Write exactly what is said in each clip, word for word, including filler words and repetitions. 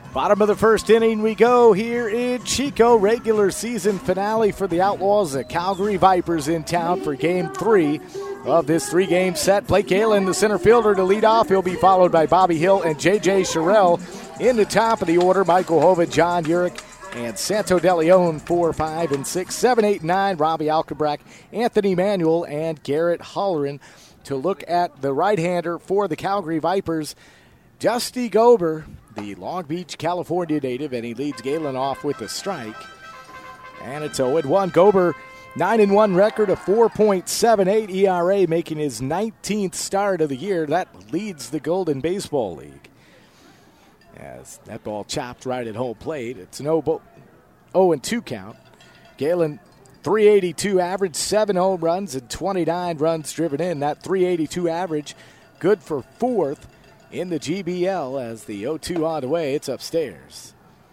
Bottom of the first inning we go here in Chico. Regular season finale for the Outlaws. The Calgary Vipers in town for game three of this three-game set. Blake Galen, the center fielder, to lead off. He'll be followed by Bobby Hill and J J Sherrill in the top of the order. Michael Hova, John Urich, and Santo De Leon, four, five, and six. seven, eight, and nine, Robbie Alcabrack, Anthony Manuel, and Garrett Holleran. To look at the right-hander for the Calgary Vipers, Justy Gober, the Long Beach, California native, and he leads Galen off with a strike. And it's oh and one. Gober, nine and one record, a four point seven eight E R A, making his nineteenth start of the year. That leads the Golden Baseball League. As that ball chopped right at home plate, it's an oh and two count. Galen, three eighty-two average, seven home runs, and twenty-nine runs driven in. That three eighty-two average, good for fourth in the G B L. As the oh two on the way, it's upstairs.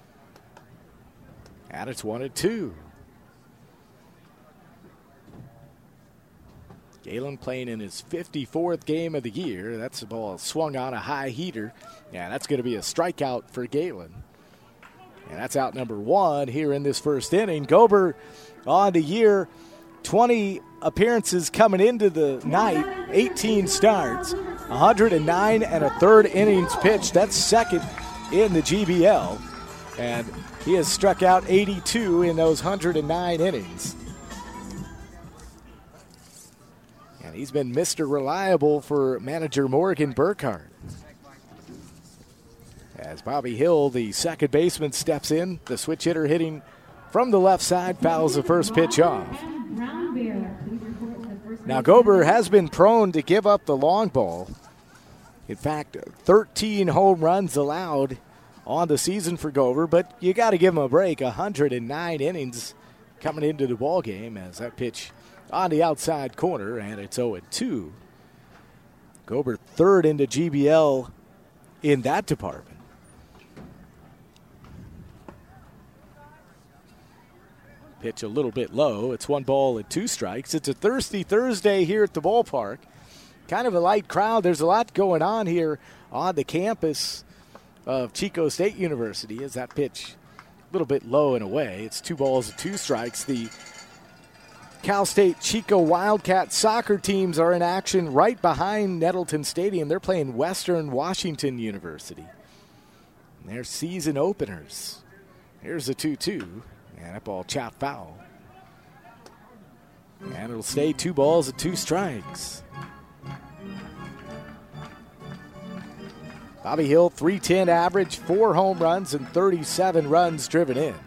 And it's one and two. Galen playing in his fifty-fourth game of the year. That's the ball swung on a high heater. Yeah, that's going to be a strikeout for Galen. And that's out number one here in this first inning. Gober on the year, twenty appearances coming into the night, eighteen starts, one hundred nine and a third innings pitched. That's second in the G B L. And he has struck out eighty-two in those one hundred nine innings. And he's been Mister Reliable for manager Morgan Burkhardt. As Bobby Hill, the second baseman, steps in, the switch hitter hitting from the left side, fouls the first pitch off. Now, Gober has been prone to give up the long ball. In fact, thirteen home runs allowed on the season for Gober, but you got to give him a break. one hundred nine innings coming into the ball game as that pitch on the outside corner, and it's oh and two. Gober third into G B L in that department. Pitch a little bit low. It's one ball and two strikes. It's a thirsty Thursday here at the ballpark. Kind of a light crowd. There's a lot going on here on the campus of Chico State University as that pitch a little bit low and away. It's two balls and two strikes. The Cal State Chico Wildcat soccer teams are in action right behind Nettleton Stadium. They're playing Western Washington University. And their season openers. Here's a two two. And that ball chopped foul. And it'll stay two balls and two strikes. Bobby Hill, three ten average, four home runs, and thirty-seven runs driven in.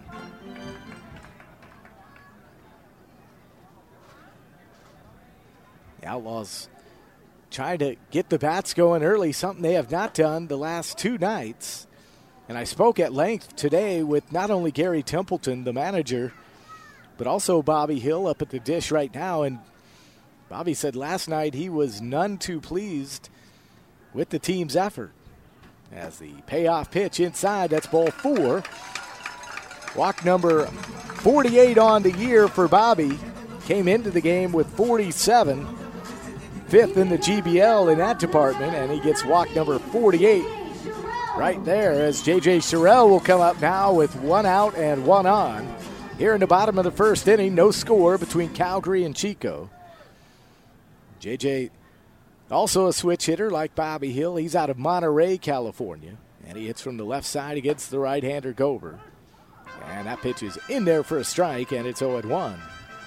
The Outlaws trying to get the bats going early, something they have not done the last two nights. And I spoke at length today with not only Gary Templeton, the manager, but also Bobby Hill up at the dish right now. And Bobby said last night he was none too pleased with the team's effort. As the payoff pitch inside, that's ball four. Walk number forty-eight on the year for Bobby. Came into the game with forty-seven. Fifth in the G B L in that department, and he gets walk number forty-eight. Right there as J J Sherrill will come up now with one out and one on. Here in the bottom of the first inning, no score between Calgary and Chico. J J also a switch hitter like Bobby Hill. He's out of Monterey, California, and he hits from the left side against the right-hander Gober. And that pitch is in there for a strike, and it's oh and one.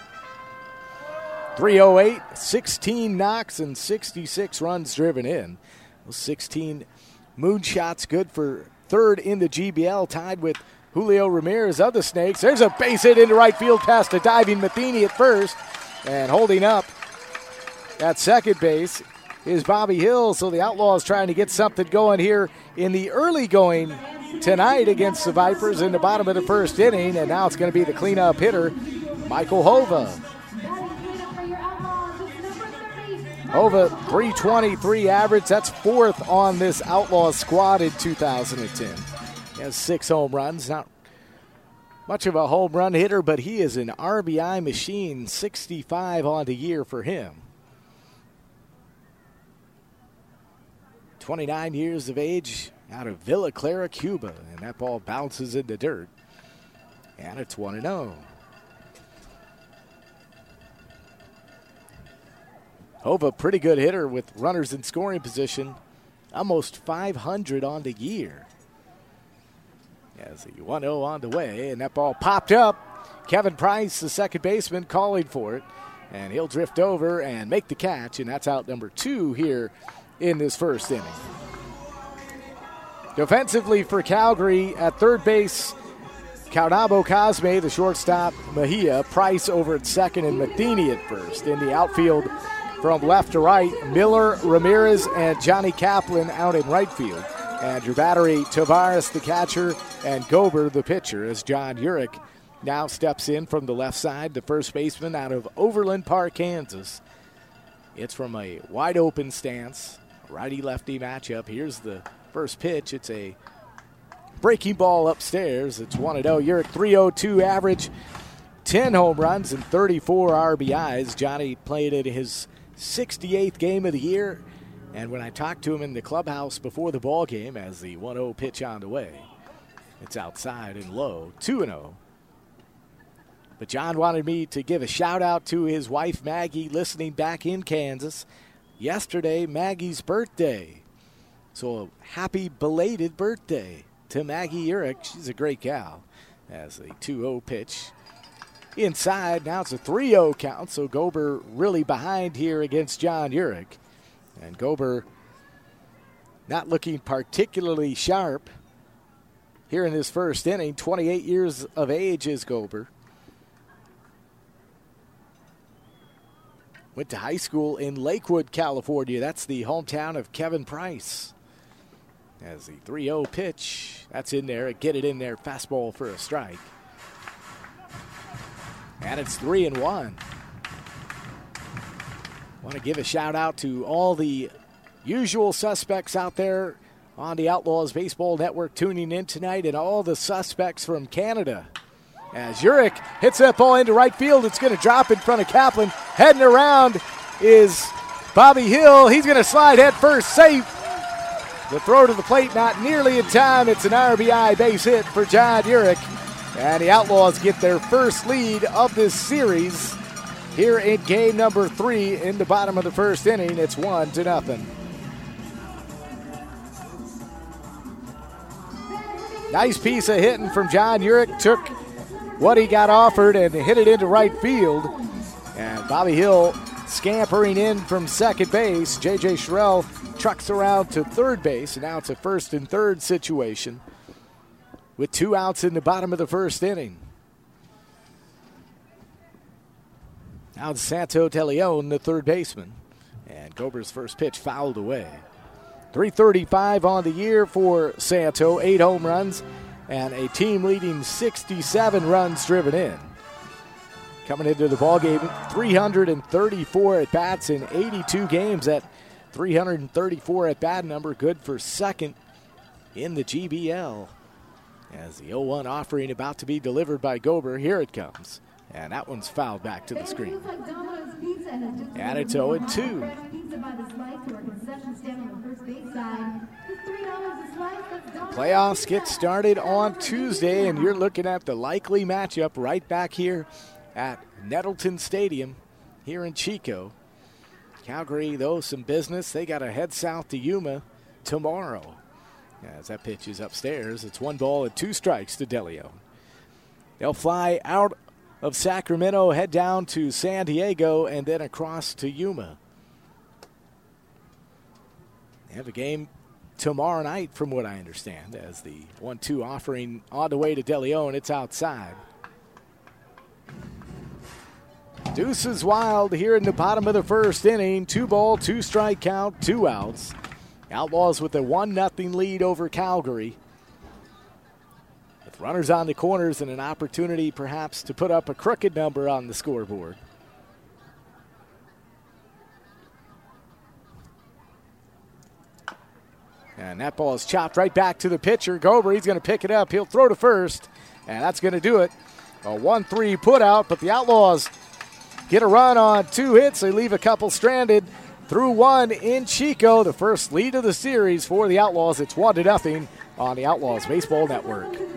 three oh eight, sixteen knocks, and sixty-six runs driven in. Those sixteen moonshots good for third in the G B L, tied with Julio Ramirez of the Snakes. There's a base hit into right field past a diving Matheny at first. And holding up at second base is Bobby Hill. So the Outlaws trying to get something going here in the early going tonight against the Vipers in the bottom of the first inning. And now it's going to be the cleanup hitter, Michael Hova. Hova, three twenty-three average. That's fourth on this Outlaws squad in two thousand ten. He has six home runs. Not much of a home run hitter, but he is an R B I machine. sixty-five on the year for him. twenty-nine years of age out of Villa Clara, Cuba. And that ball bounces in the dirt. And it's one and oh. Hova, pretty good hitter with runners in scoring position. Almost five hundred on the year. As the one oh on the way, and that ball popped up. Kevin Price, the second baseman, calling for it. And he'll drift over and make the catch, and that's out number two here in this first inning. Defensively for Calgary at third base, Caunabo Cosme, the shortstop, Mejia, Price over at second, and Matheny at first. In the outfield from left to right, Miller, Ramirez, and Johnny Kaplan out in right field. And your battery, Tavares, the catcher, and Gober, the pitcher, as John Urich now steps in from the left side, the first baseman out of Overland Park, Kansas. It's from a wide open stance, righty-lefty matchup. Here's the first pitch. It's a breaking ball upstairs. It's one and oh. Urich three oh two average, ten home runs and thirty-four R B Is. Johnny played in his sixty-eighth game of the year. And when I talked to him in the clubhouse before the ball game, as the one oh pitch on the way, it's outside and low, two and oh. But John wanted me to give a shout-out to his wife, Maggie, listening back in Kansas. Yesterday, Maggie's birthday. So a happy belated birthday to Maggie Urich. She's a great gal. As a two oh pitch inside. Now it's a three oh count, so Gober really behind here against John Urich. And Gober not looking particularly sharp here in this first inning. twenty-eight years of age is Gober. Went to high school in Lakewood, California. That's the hometown of Kevin Price. As the three oh pitch, that's in there. Get it in there, fastball for a strike. And it's three and one. Want to give a shout out to all the usual suspects out there on the Outlaws Baseball Network tuning in tonight, and all the suspects from Canada. As Urich hits that ball into right field, it's going to drop in front of Kaplan. Heading around is Bobby Hill. He's going to slide head first, safe. The throw to the plate not nearly in time. It's an R B I base hit for John Urich. And the Outlaws get their first lead of this series here in game number three in the bottom of the first inning. It's one to nothing. Nice piece of hitting from John Urich. Took what he got offered and hit it into right field. And Bobby Hill scampering in from second base. J J Sherrill trucks around to third base, and now it's a first and third situation with two outs in the bottom of the first inning. Now it's Santo De Leon, the third baseman. And Gober's first pitch fouled away. three thirty-five on the year for Santo, eight home runs, and a team-leading sixty-seven runs driven in. Coming into the ballgame, three hundred thirty-four at-bats in eighty-two games. That three hundred thirty-four at-bat number good for second in the G B L. As the oh one offering about to be delivered by Gober, here it comes. And that one's fouled back to the screen. And it's oh and two. Playoffs get started on Tuesday, and you're looking at the likely matchup right back here at Nettleton Stadium here in Chico. Calgary, though, some business. They got to head south to Yuma tomorrow. As that pitch is upstairs, it's one ball and two strikes to De Leon. They'll fly out of Sacramento, head down to San Diego, and then across to Yuma. They have a game tomorrow night, from what I understand, as the one two offering on the way to De Leon. It's outside. Deuces wild here in the bottom of the first inning. Two ball, two strike count, two outs. Outlaws with a one nothing lead over Calgary. With runners on the corners and an opportunity perhaps to put up a crooked number on the scoreboard. And that ball is chopped right back to the pitcher. Gober, he's going to pick it up. He'll throw to first, and that's going to do it. A one three put out, but the Outlaws get a run on two hits. They leave a couple stranded. through one in Chico. The first lead of the series for the Outlaws. It's one to nothing on the Outlaws Baseball Network.